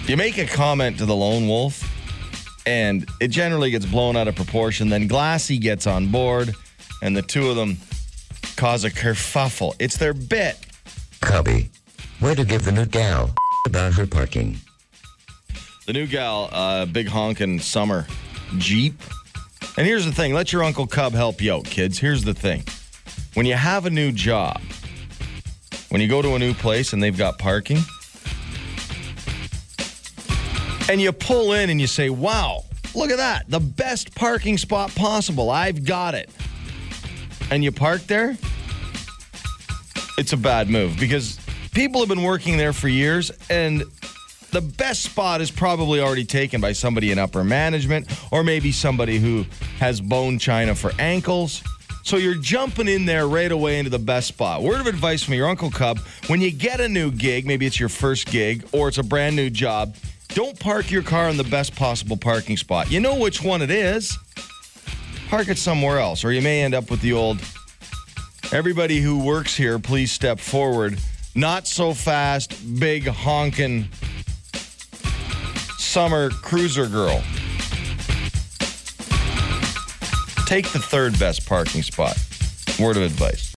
You make a comment to the lone wolf, and it generally gets blown out of proportion. Then Glassy gets on board, and the two of them cause a kerfuffle. It's their bit. Cubby, way to give the new gal about her parking. The new gal, big honkin' summer Jeep. And here's the thing. Let your Uncle Cub help you out, kids. Here's the thing. When you have a new job, when you go to a new place and they've got parking, and you pull in and you say, wow, look at that. The best parking spot possible. I've got it. And you park there, it's a bad move because people have been working there for years and the best spot is probably already taken by somebody in upper management or maybe somebody who has bone china for ankles. So you're jumping in there right away into the best spot. Word of advice from your Uncle Cub, when you get a new gig, maybe it's your first gig or it's a brand new job, don't park your car in the best possible parking spot. You know which one it is. Park it somewhere else, or you may end up with the old, everybody who works here, please step forward. Not so fast, big honkin' summer cruiser girl. Take the third best parking spot. Word of advice.